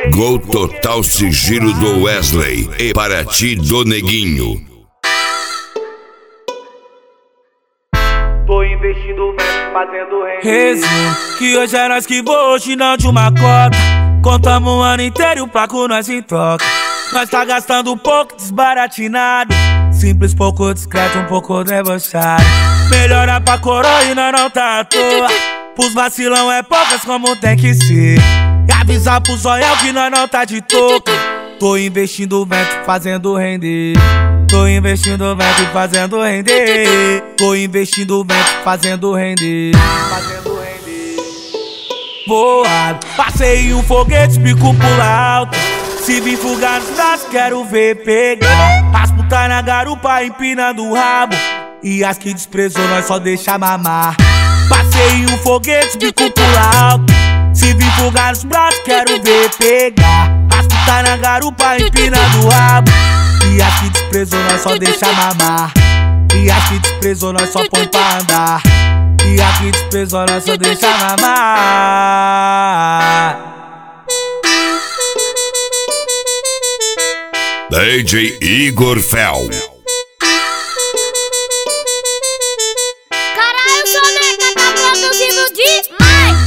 Gol total sigilo do Wesley e para ti do Neguinho. Tô investindo mesmo, fazendo render. Resumo, que hoje é nós que hoje não de uma cota. Contamos o ano inteiro e o placo nós em troca. Nós tá gastando pouco, desbaratinado. Simples, pouco discreto, um pouco debochado. Melhora pra coroa e nós não tá à toa. Pros vacilão é poucas como tem que ser. E avisar pro zoião que nós não tá de toca. Tô investindo o vento, fazendo render. Tô investindo o vento e fazendo render. Tô investindo o vento, fazendo render. Fazendo render. Voado, passei um foguete, pico pula alto. Se vir fugar nos braços, quero ver pegar. As putas na garupa, empinando o rabo. E as que desprezou, nós só deixa mamar. Passei um foguete, bico pula alto. Se vir fugar nos braços, quero ver pegar. As putas na garupa, empinando o rabo. E as que desprezou, nós só deixa mamar. E as que desprezou, nós só põe pra andar. E as que desprezou, nós só deixa mamar. DJ Igor Fel. Caralho, o Soneca tá produzindo demais.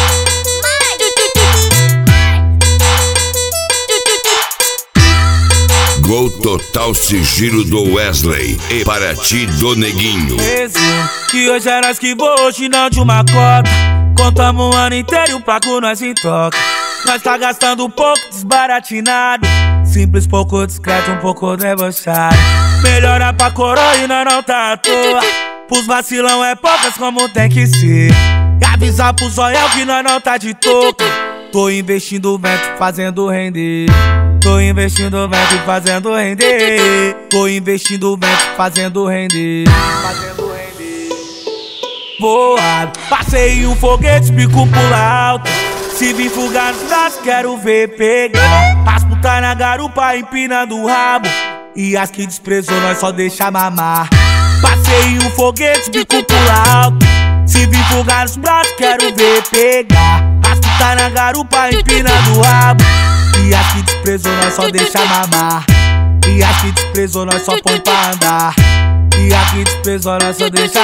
Gol total sigilo do Wesley e para ti do Neguinho. Resumo, que hoje é nós que hoje não de uma cota. Contamos o ano inteiro e o placo nós em troca. Nós tá gastando pouco, desbaratinado. Simples, pouco discreto, um pouco debochado. Melhora pra coroa e nós não tá à toa. Pros vacilão é poucas como tem que ser. E avisar pro zoião que nós não tá de toca. Tô investindo o vento, fazendo render. Tô investindo o vento e fazendo render. Tô investindo o vento, fazendo render. Fazendo render. Voado, passei um foguete, pico pula alto. Se vir fugar nos braços, quero ver pegar. As putas na garupa, empinando o rabo. E as que desprezou, nós só deixa mamar. Passei um foguete, bico pula alto. Se vir fugar nos braços, quero ver pegar. As putas na garupa, empinando o rabo. E as que desprezou, nós só deixa mamar. E as que desprezou, nós só põe pra andar. E as que desprezou, nós só deixa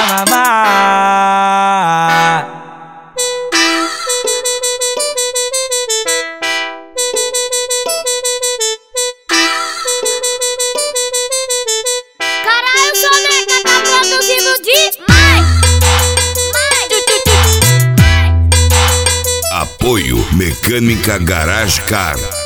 mamar. Caralho, o Soneca tá produzindo demais. Apoio Mecânica Garage Car.